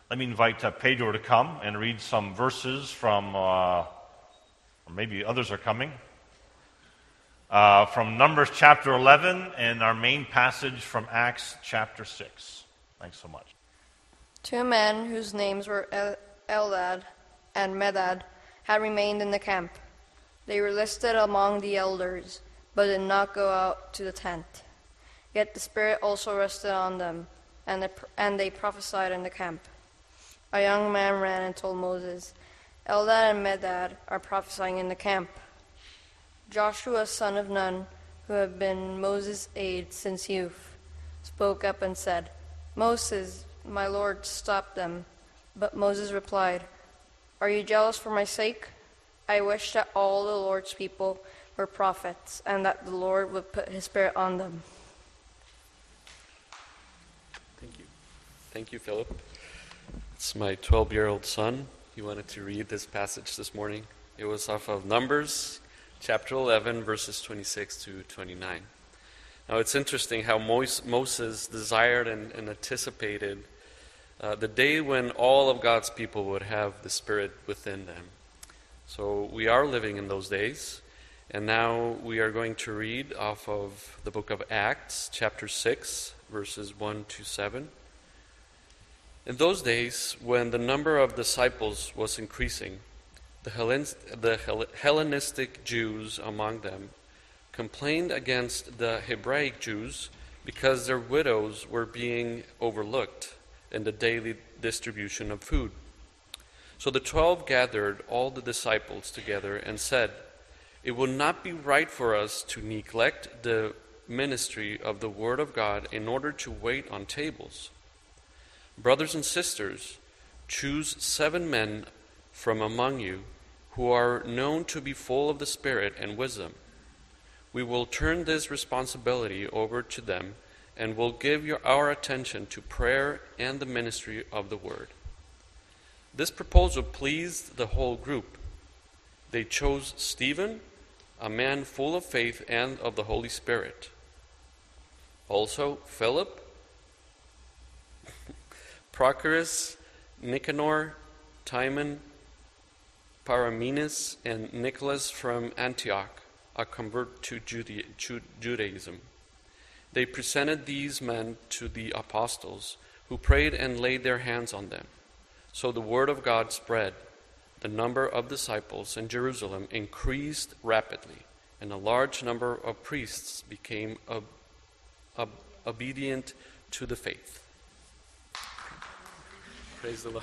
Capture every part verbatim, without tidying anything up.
Let me invite uh, Pedro to come and read some verses from, uh, or maybe others are coming, uh, from Numbers chapter eleven and our main passage from Acts chapter six. Thanks so much. Two men whose names were El- Eldad and Medad had remained in the camp. They were listed among the elders, but did not go out to the tent. Yet the Spirit also rested on them, and they, and they prophesied in the camp. A young man ran and told Moses, Eldad and Medad are prophesying in the camp. Joshua, son of Nun, who had been Moses' aide since youth, spoke up and said, Moses, my Lord, stop them. But Moses replied, Are you jealous for my sake? I wish that all the Lord's people were prophets, and that the Lord would put his Spirit on them. Thank you. Thank you, Philip. It's my twelve-year-old son. He wanted to read this passage this morning. It was off of Numbers, chapter eleven, verses twenty-six to twenty-nine. Now, it's interesting how Moses desired and, and anticipated uh, the day when all of God's people would have the Spirit within them. So we are living in those days, and now we are going to read off of the book of Acts, chapter six, verses one to seven. In those days, when the number of disciples was increasing, the, Hellen- the Hell- Hellenistic Jews among them complained against the Hebraic Jews because their widows were being overlooked in the daily distribution of food. So the twelve gathered all the disciples together and said, It will not be right for us to neglect the ministry of the Word of God in order to wait on tables. Brothers and sisters, choose seven men from among you who are known to be full of the Spirit and wisdom. We will turn this responsibility over to them and will give your, our attention to prayer and the ministry of the Word. This proposal pleased the whole group. They chose Stephen, a man full of faith and of the Holy Spirit. Also Philip, Prochorus, Nicanor, Timon, Paramenes, and Nicholas from Antioch, a convert to Judaism. They presented these men to the apostles, who prayed and laid their hands on them. So the word of God spread. The number of disciples in Jerusalem increased rapidly, and a large number of priests became ob- ob- obedient to the faith. Praise the Lord.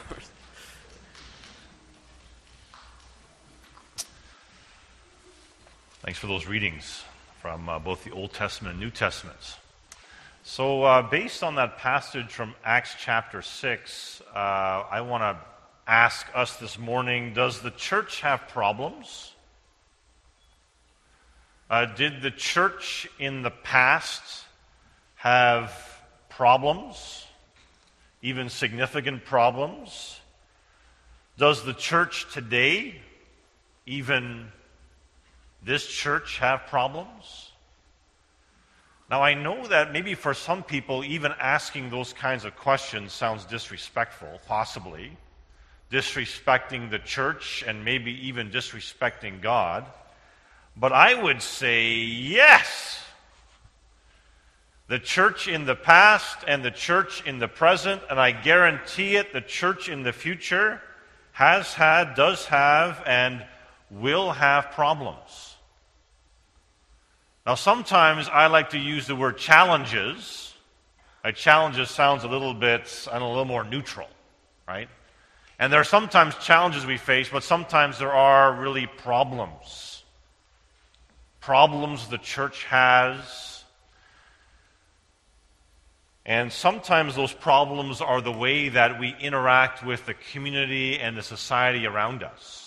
Thanks for those readings from uh, both the Old Testament and New Testaments. So uh, based on that passage from Acts chapter six, uh, I want to ask us this morning, does the church have problems? Uh, did the church in the past have problems, even significant problems? Does the church today, even this church, have problems? Now, I know that maybe for some people, even asking those kinds of questions sounds disrespectful, possibly. Disrespecting the church and maybe even disrespecting God. But I would say yes. The church in the past and the church in the present, and I guarantee it, the church in the future has had, does have, and will have problems. Now, sometimes I like to use the word challenges. Like challenges sounds a little bit, I don't know, a little more neutral, right? And there are sometimes challenges we face, but sometimes there are really problems. Problems the church has. And sometimes those problems are the way that we interact with the community and the society around us.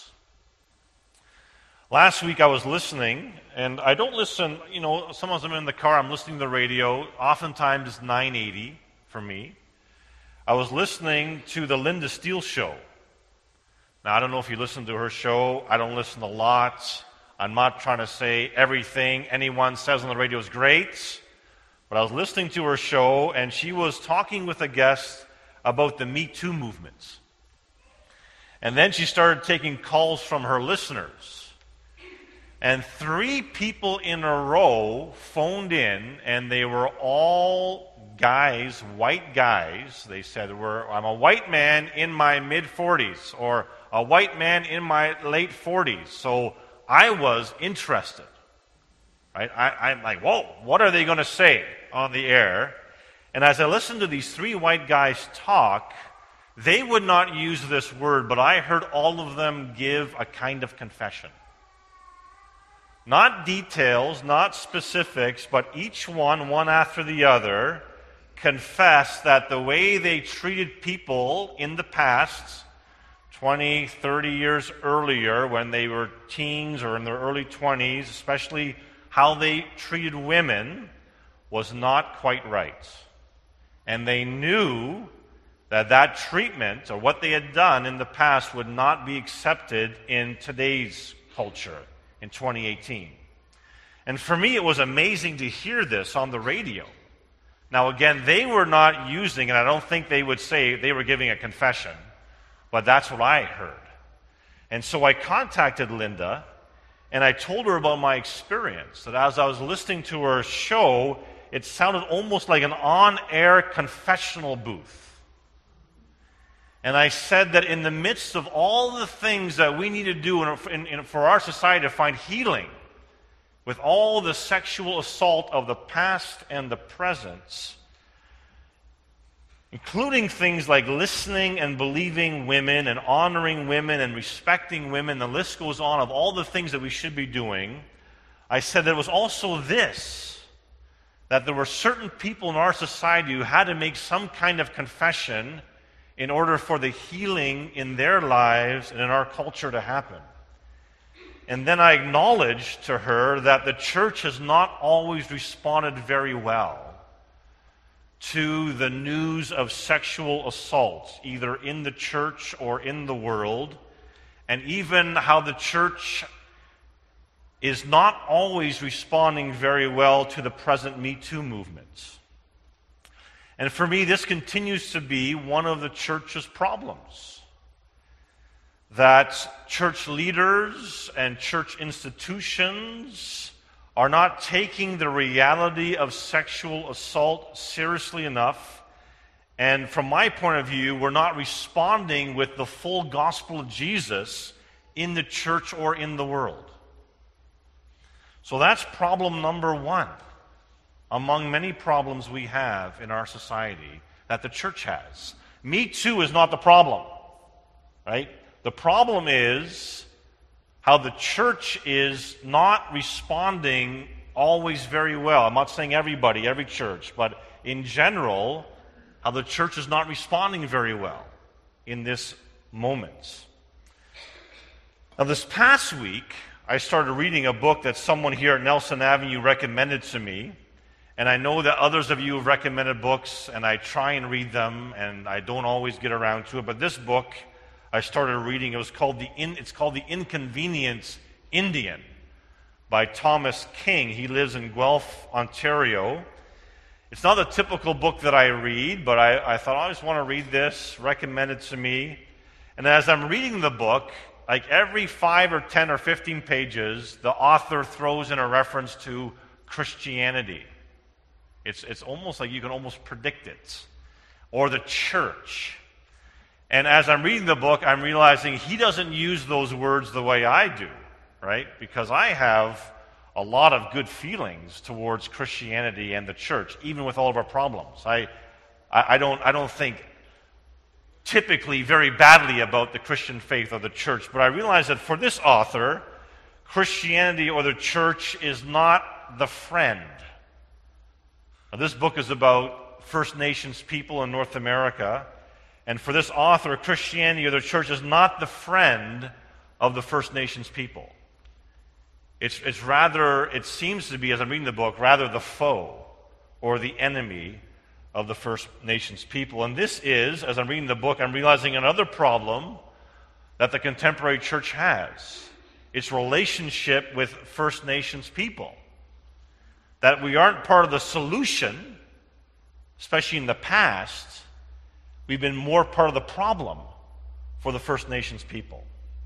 Last week I was listening, and I don't listen, you know, sometimes I'm in the car, I'm listening to the radio. Oftentimes it's nine eighty for me. I was listening to the Linda Steele show. Now, I don't know if you listen to her show. I don't listen a lot. I'm not trying to say everything anyone says on the radio is great. But I was listening to her show, and she was talking with a guest about the Me Too movements. And then she started taking calls from her listeners. And three people in a row phoned in, and they were all guys, white guys. They said, "We're, I'm a white man in my mid-forties," or "a white man in my late forties." So I was interested. Right? I, I'm like, whoa, what are they going to say on the air? And as I listened to these three white guys talk, they would not use this word, but I heard all of them give a kind of confession. Not details, not specifics, but each one, one after the other, confessed that the way they treated people in the past, twenty, thirty years earlier, when they were teens or in their early twenties, especially how they treated women, was not quite right. And they knew that that treatment, or what they had done in the past, would not be accepted in today's culture, in twenty eighteen. And for me, it was amazing to hear this on the radio. Now, again, they were not using, and I don't think they would say they were giving a confession, but that's what I heard. And so I contacted Linda, and I told her about my experience, that as I was listening to her show, it sounded almost like an on-air confessional booth. And I said that in the midst of all the things that we need to do in, in, in, for our society to find healing, with all the sexual assault of the past and the present, including things like listening and believing women and honoring women and respecting women, the list goes on of all the things that we should be doing, I said that it was also this, that there were certain people in our society who had to make some kind of confession in order for the healing in their lives and in our culture to happen. And then I acknowledged to her that the church has not always responded very well to the news of sexual assault, either in the church or in the world, and even how the church is not always responding very well to the present Me Too movement. And for me, this continues to be one of the church's problems. That church leaders and church institutions are not taking the reality of sexual assault seriously enough. And from my point of view, we're not responding with the full gospel of Jesus in the church or in the world. So that's problem number one among many problems we have in our society that the church has. Me Too is not the problem, right? The problem is how the church is not responding always very well. I'm not saying everybody, every church, but in general, how the church is not responding very well in this moment. Now, this past week, I started reading a book that someone here at Nelson Avenue recommended to me. And I know that others of you have recommended books, and I try and read them, and I don't always get around to it. But this book I started reading, it was called the In, it's called The Inconvenient Indian by Thomas King. He lives in Guelph, Ontario. It's not a typical book that I read, but I, I thought, I just want to read this, recommended to me. And as I'm reading the book, like every five or ten or fifteen pages, the author throws in a reference to Christianity. It's, it's almost like you can almost predict it. Or the church. And as I'm reading the book, I'm realizing he doesn't use those words the way I do, right? Because I have a lot of good feelings towards Christianity and the church, even with all of our problems. I, I, I don't, I don't think typically very badly about the Christian faith or the church, but I realize that for this author, Christianity or the church is not the friend. Now, this book is about First Nations people in North America. And for this author, Christianity or the church is not the friend of the First Nations people. It's, it's rather, it seems to be, as I'm reading the book, rather the foe or the enemy of the First Nations people. And this is, as I'm reading the book, I'm realizing another problem that the contemporary church has. Its relationship with First Nations people. That we aren't part of the solution, especially in the past. We've been more part of the problem for the First Nations people.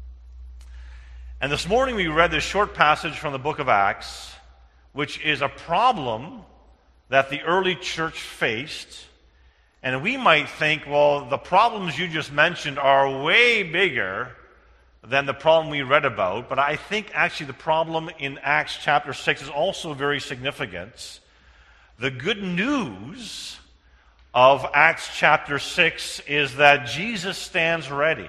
And this morning we read this short passage from the book of Acts, which is a problem that the early church faced. And we might think, well, the problems you just mentioned are way bigger than the problem we read about. But I think actually the problem in Acts chapter six is also very significant. The good news of Acts chapter six is that Jesus stands ready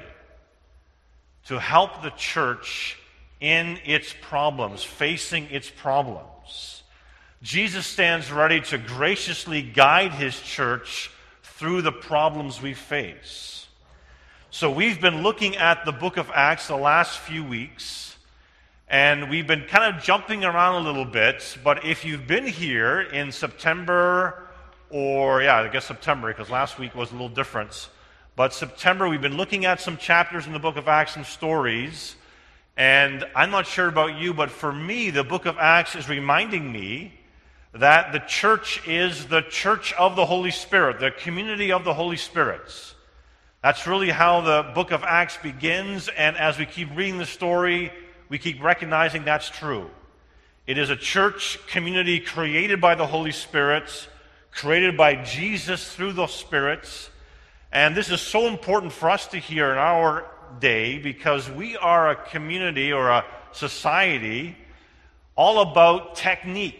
to help the church in its problems, facing its problems. Jesus stands ready to graciously guide his church through the problems we face. So we've been looking at the book of Acts the last few weeks, and we've been kind of jumping around a little bit, but if you've been here in September, or yeah, I guess September, because last week was a little different, but September we've been looking at some chapters in the book of Acts, some stories, and I'm not sure about you, but for me, the book of Acts is reminding me that the church is the church of the Holy Spirit, the community of the Holy Spirit. That's really how the book of Acts begins, and as we keep reading the story, we keep recognizing that's true. It is a church community created by the Holy Spirit, created by Jesus through the Spirit, and this is so important for us to hear in our day because we are a community or a society all about technique.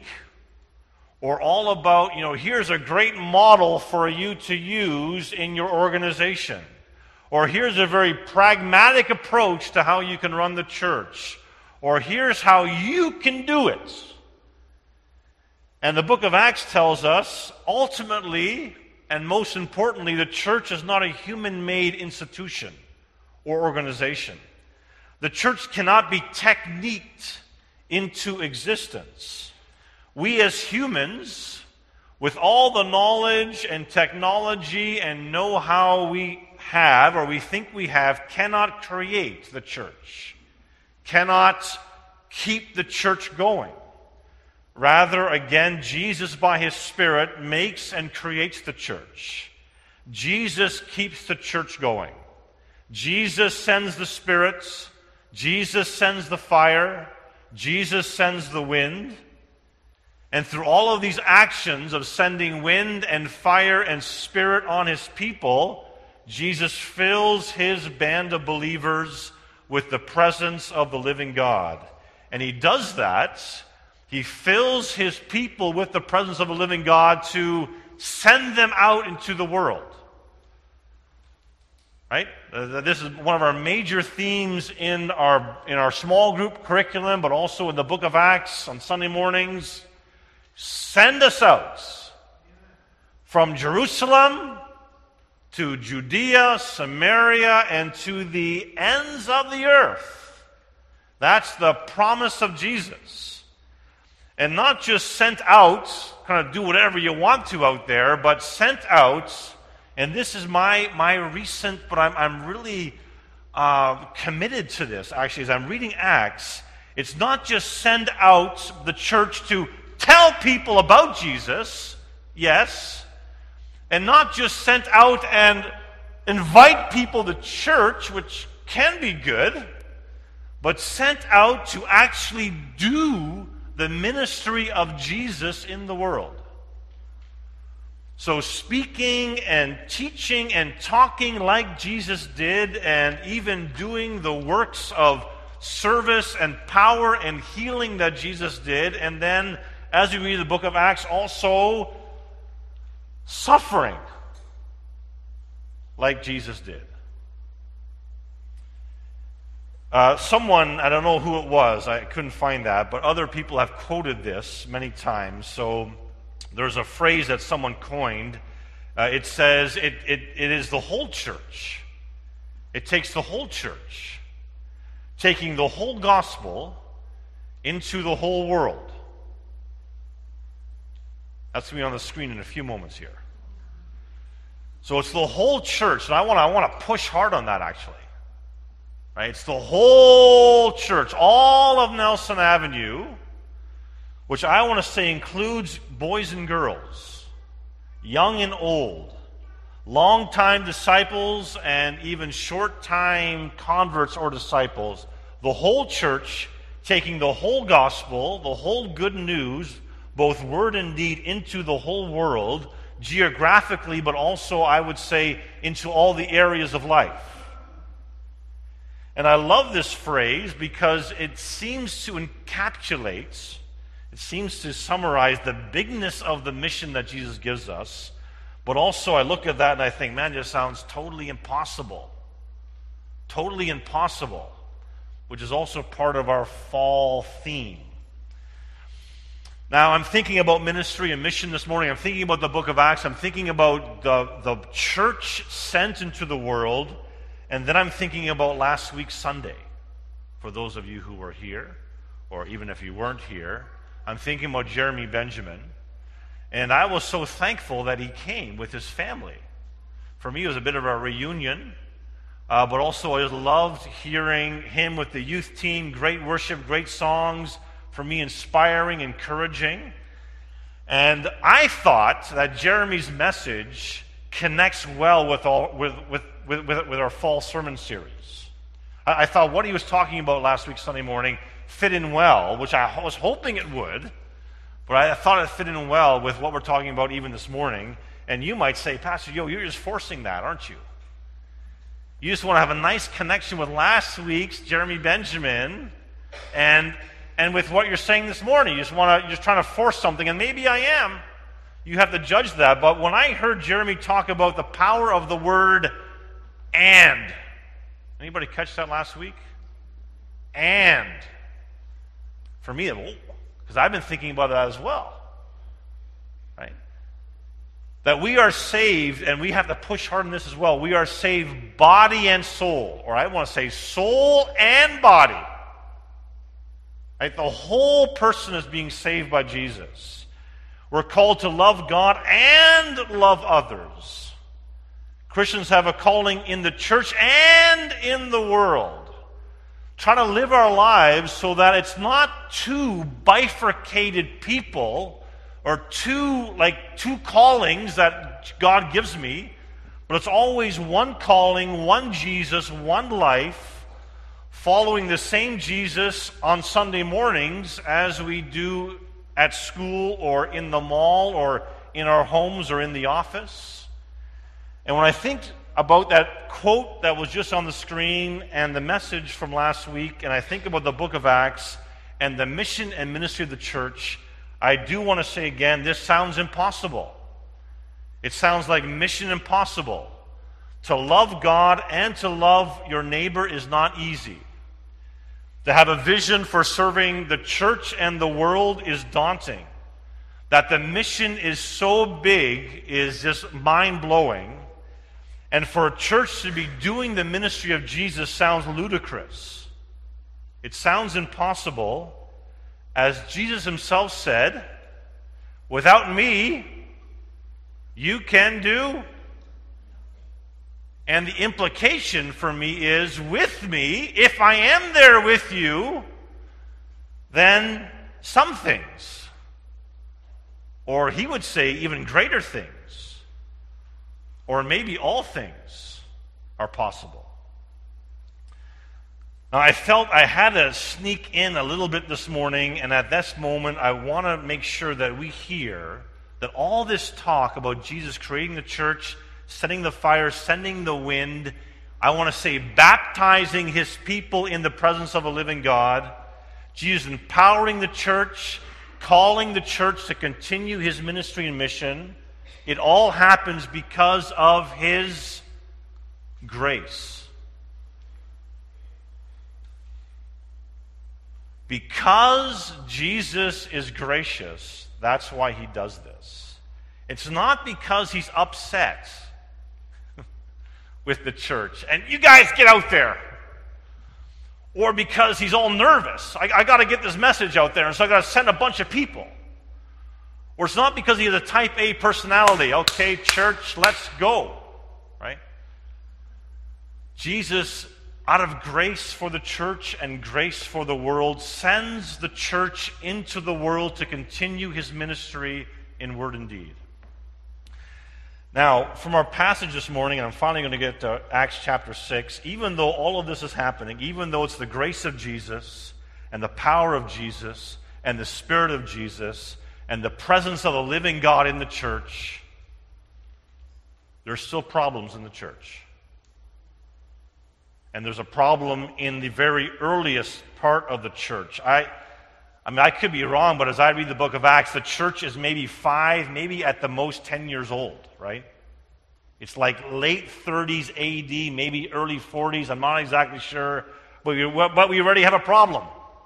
Or all about, you know, here's a great model for you to use in your organization. Or here's a very pragmatic approach to how you can run the church. Or here's how you can do it. And the book of Acts tells us, ultimately, and most importantly, the church is not a human-made institution or organization. The church cannot be techniqued into existence. We as humans, with all the knowledge and technology and know-how we have, or we think we have, cannot create the church, cannot keep the church going. Rather, again, Jesus by his Spirit makes and creates the church. Jesus keeps the church going. Jesus sends the spirits. Jesus sends the fire. Jesus sends the wind. And through all of these actions of sending wind and fire and spirit on his people, Jesus fills his band of believers with the presence of the living God. And he does that. He fills his people with the presence of the living God to send them out into the world. Right? Uh, this is one of our major themes in our, in our small group curriculum, but also in the book of Acts on Sunday mornings. Send us out from Jerusalem to Judea, Samaria, and to the ends of the earth. That's the promise of Jesus. And not just sent out, kind of do whatever you want to out there, but sent out, and this is my, my recent, but I'm, I'm really uh, committed to this, actually, as I'm reading Acts. It's not just send out the church to tell people about Jesus, yes, and not just sent out and invite people to church, which can be good, but sent out to actually do the ministry of Jesus in the world. So speaking and teaching and talking like Jesus did, and even doing the works of service and power and healing that Jesus did, and then as we read the book of Acts, also suffering like Jesus did. Uh, someone, I don't know who it was, I couldn't find that, but other people have quoted this many times. So there's a phrase that someone coined. Uh, it says, it, it, it is the whole church. It takes the whole church, taking the whole gospel into the whole world. That's going to be on the screen in a few moments here. So it's the whole church, and I want to I want to push hard on that, actually. Right? It's the whole church, all of Nelson Avenue, which I want to say includes boys and girls, young and old, long-time disciples and even short-time converts or disciples, the whole church taking the whole gospel, the whole good news, both word and deed, into the whole world, geographically, but also, I would say, into all the areas of life. And I love this phrase because it seems to encapsulate, it seems to summarize the bigness of the mission that Jesus gives us. But also I look at that and I think, man, this sounds totally impossible. Totally impossible, which is also part of our fall theme. Now, I'm thinking about ministry and mission this morning. I'm thinking about the book of Acts. I'm thinking about the, the church sent into the world. And then I'm thinking about last week's Sunday. For those of you who were here, or even if you weren't here, I'm thinking about Jeremy Benjamin. And I was so thankful that he came with his family. For me, it was a bit of a reunion. Uh, but also, I just loved hearing him with the youth team. Great worship, great songs. For me, inspiring, encouraging. And I thought that Jeremy's message connects well with all with with with, with, with our fall sermon series. I, I thought what he was talking about last week Sunday morning fit in well, which I was hoping it would. But I thought it fit in well with what we're talking about even this morning. And you might say, Pastor, yo, you're just forcing that, aren't you? You just want to have a nice connection with last week's Jeremy Benjamin and and with what you're saying this morning. You just want to, you're just trying to force something, and maybe I am. You have to judge that. But when I heard Jeremy talk about the power of the word and, anybody catch that last week? And. For me, because I've been thinking about that as well. Right? That we are saved, and we have to push hard on this as well. We are saved body and soul. Or I want to say soul and body. Right? The whole person is being saved by Jesus. We're called to love God and love others. Christians have a calling in the church and in the world. Trying to live our lives so that it's not two bifurcated people or two like two callings that God gives me, but it's always one calling, one Jesus, one life, following the same Jesus on Sunday mornings as we do at school or in the mall or in our homes or in the office. And when I think about that quote that was just on the screen and the message from last week, and I think about the book of Acts and the mission and ministry of the church, I do want to say again, this sounds impossible. It sounds like mission impossible. To love God and to love your neighbor is not easy. To have a vision for serving the church and the world is daunting. That the mission is so big is just mind-blowing. And for a church to be doing the ministry of Jesus sounds ludicrous. It sounds impossible. As Jesus himself said, without me, you can do. And the implication for me is, with me, if I am there with you, then some things, or he would say even greater things, or maybe all things are possible. Now, I felt I had to sneak in a little bit this morning, and at this moment, I want to make sure that we hear that all this talk about Jesus creating the church, setting the fire, sending the wind, I want to say baptizing his people in the presence of a living God, Jesus empowering the church, calling the church to continue his ministry and mission. It all happens because of his grace. Because Jesus is gracious, that's why he does this. It's not because he's upset with the church, and you guys get out there. Or because he's all nervous. I, I got to get this message out there, and so I got to send a bunch of people. Or it's not because he has a type A personality. Okay, church, let's go. Right? Jesus, out of grace for the church and grace for the world, sends the church into the world to continue his ministry in word and deed. Now, from our passage this morning, and I'm finally going to get to Acts chapter six, even though all of this is happening, even though it's the grace of Jesus and the power of Jesus and the Spirit of Jesus and the presence of the living God in the church, there's still problems in the church. And there's a problem in the very earliest part of the church. I, I mean, I could be wrong, but as I read the book of Acts, the church is maybe five, maybe at the most ten years old, right? It's like late thirties A D, maybe early forties. I'm not exactly sure. But we, but we already have a problem.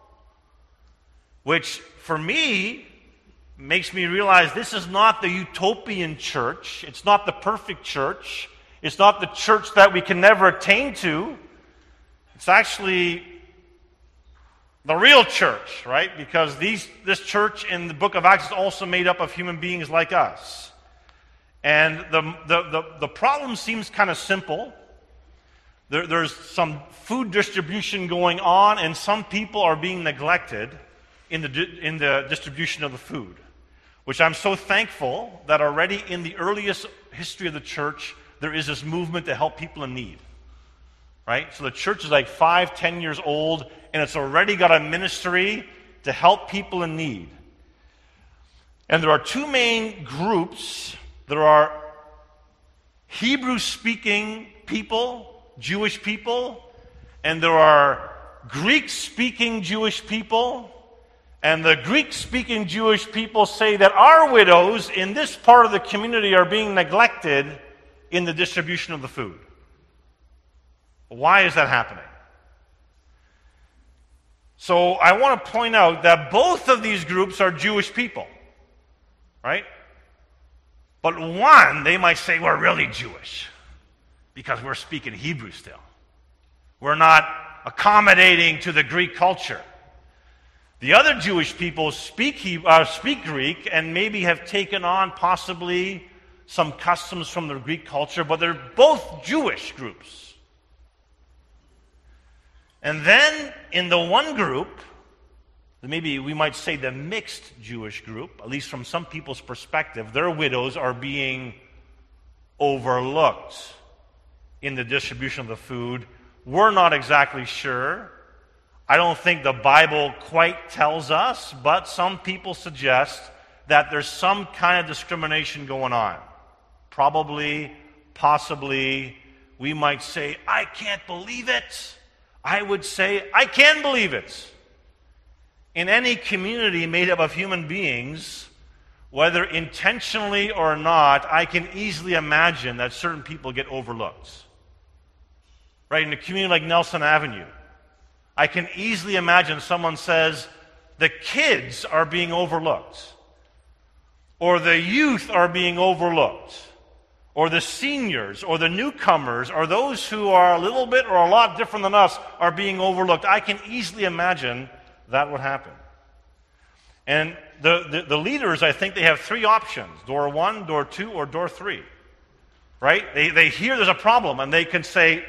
Which, for me, makes me realize this is not the utopian church. It's not the perfect church. It's not the church that we can never attain to. It's actually the real church, right? Because these, this church in the book of Acts is also made up of human beings like us. And the, the, the, the problem seems kind of simple. There, there's some food distribution going on, and some people are being neglected in the, in the distribution of the food, which I'm so thankful that already in the earliest history of the church, there is this movement to help people in need. Right? So the church is like five, ten years old, and it's already got a ministry to help people in need. And there are two main groups. There are Hebrew-speaking people, Jewish people, and there are Greek-speaking Jewish people. And the Greek-speaking Jewish people say that our widows in this part of the community are being neglected in the distribution of the food. Why is that happening? So I want to point out that both of these groups are Jewish people, right? But one, they might say, we're really Jewish because we're speaking Hebrew still. We're not accommodating to the Greek culture. The other Jewish people speak, Hebrew, uh, speak Greek and maybe have taken on possibly some customs from the Greek culture, but they're both Jewish groups. And then in the one group, maybe we might say the mixed Jewish group, at least from some people's perspective, their widows are being overlooked in the distribution of the food. We're not exactly sure. I don't think the Bible quite tells us, but some people suggest that there's some kind of discrimination going on. Probably, possibly, we might say, I can't believe it. I would say, I can believe it. In any community made up of human beings, whether intentionally or not, I can easily imagine that certain people get overlooked. Right? In a community like Nelson Avenue, I can easily imagine someone says, the kids are being overlooked, or the youth are being overlooked, or the seniors, or the newcomers, or those who are a little bit or a lot different than us are being overlooked. I can easily imagine that would happen. And the, the, the leaders, I think they have three options: door one, door two, or door three. Right? They, they hear there's a problem, and they can say,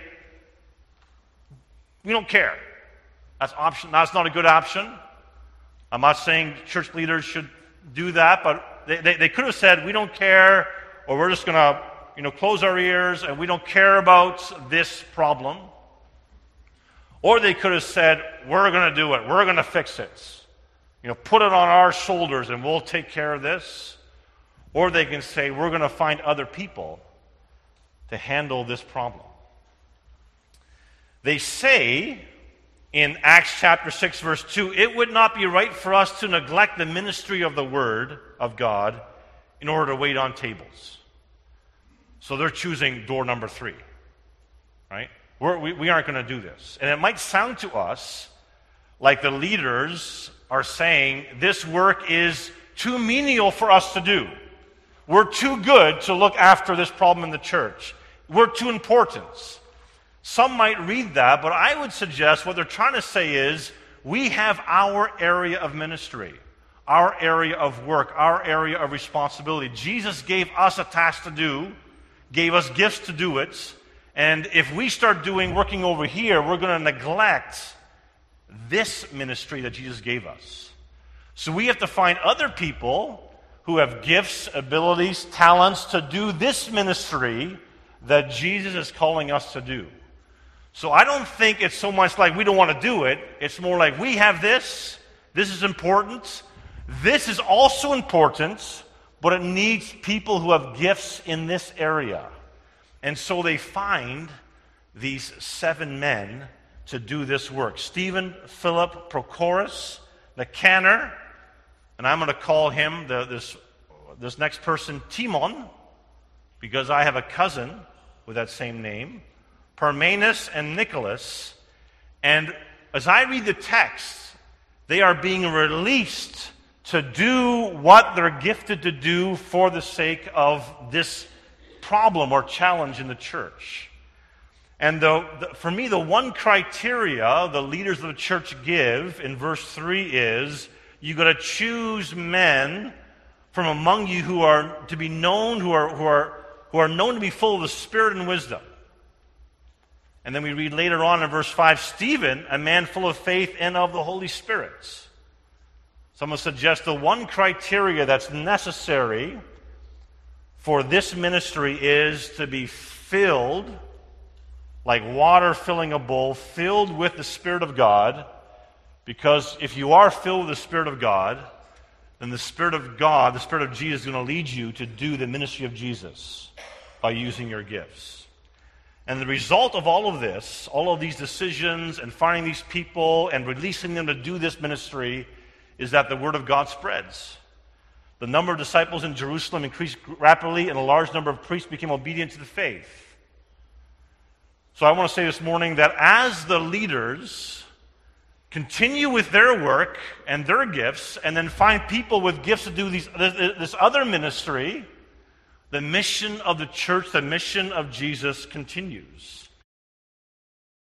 we don't care. That's option. That's not a good option. I'm not saying church leaders should do that, but they, they, they could have said, we don't care, or we're just going to you know, close our ears, and we don't care about this problem. Or they could have said, we're going to do it. We're going to fix it. You know, put it on our shoulders, and we'll take care of this. Or they can say, we're going to find other people to handle this problem. They say in Acts chapter six, verse two, it would not be right for us to neglect the ministry of the Word of God in order to wait on tables. So they're choosing door number three, right? We're, we, we aren't going to do this. And it might sound to us like the leaders are saying, this work is too menial for us to do. We're too good to look after this problem in the church. We're too important. Some might read that, but I would suggest what they're trying to say is, we have our area of ministry, our area of work, our area of responsibility. Jesus gave us a task to do, gave us gifts to do it, and if we start doing working over here, we're going to neglect this ministry that Jesus gave us. So we have to find other people who who have gifts, abilities, talents to do this ministry that Jesus is calling us to do. So I don't think it's so much like we don't want to do it. It's more like we have this. This is important. This is also important, but it needs people who have gifts in this area. And so they find these seven men to do this work. Stephen, Philip, Prochorus, Nicanor, and I'm going to call him, the, this, this next person, Timon, because I have a cousin with that same name, Parmenas and Nicholas. And as I read the text, they are being released to do what they're gifted to do for the sake of this problem or challenge in the church. And the, the, for me, the one criteria the leaders of the church give in verse three is, you've got to choose men from among you who are to be known, who are, who are, who are known to be full of the Spirit and wisdom. And then we read later on in verse five, Stephen, a man full of faith and of the Holy Spirit. So I'm going to suggest the one criteria that's necessary for this ministry is to be filled, like water filling a bowl, filled with the Spirit of God. Because if you are filled with the Spirit of God, then the Spirit of God, the Spirit of Jesus, is going to lead you to do the ministry of Jesus by using your gifts. And the result of all of this, all of these decisions and finding these people and releasing them to do this ministry, is that the Word of God spreads. The number of disciples in Jerusalem increased rapidly, and a large number of priests became obedient to the faith. So I want to say this morning that as the leaders continue with their work and their gifts, and then find people with gifts to do these, this other ministry, the mission of the church, the mission of Jesus continues.